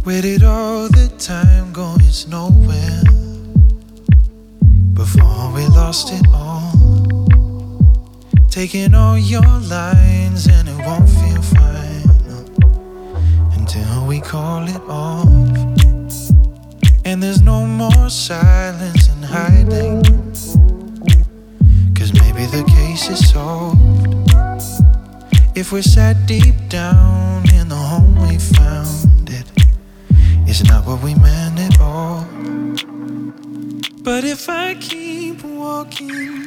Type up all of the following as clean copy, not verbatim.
Where did all the time go? It's nowhere. Before we lost it all, taking all your lines and it won't feel fine until we call it off. And there's no more silence and hiding, 'cause maybe the case is solved if we're sat deep down in the home we found it. It's not what we meant at all. But if I keep walking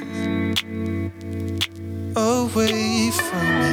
away from it,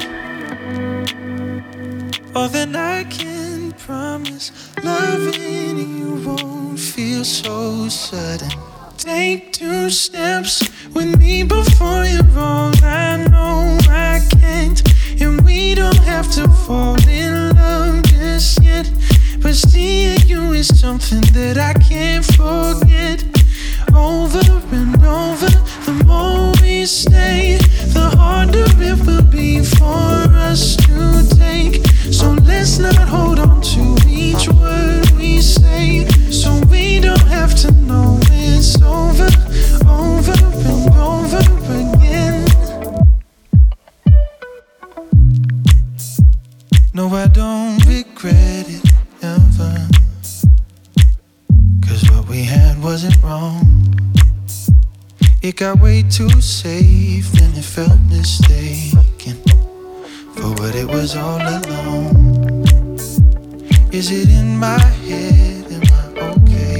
oh, then I can promise loving you won't feel so sudden. Take 2 steps with me before you're all I know I can't. And we don't have to fall in love just yet, but seeing you is something that I can't forget. Over and over, the more we stay, the harder it will be for us to take. So let's not hold on to each word we say, so we don't have to know it's over, over and over again. No, I don't regret it ever, 'cause what we had wasn't wrong. It got way too safe and it felt mistaken for what it was all along. Is it in my head? Am I okay?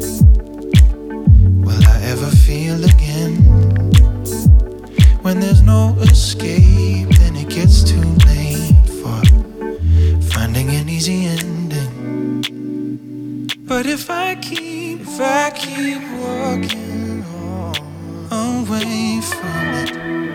Will I ever feel again? When there's no escape, then it gets too late for finding an easy ending. But if I keep walking away from it,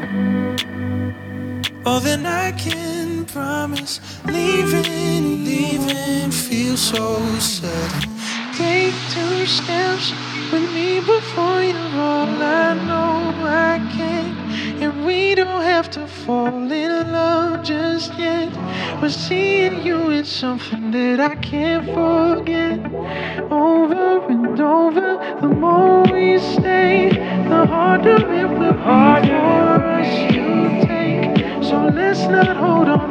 oh, then I can promise leaving feels so sudden. Take 2 steps with me before you're all I know I can't. And we don't have to fall in love just yet, but seeing you is something that I can't forget. Over and over, the more we stay, the harder it will be for us to take. So let's not hold on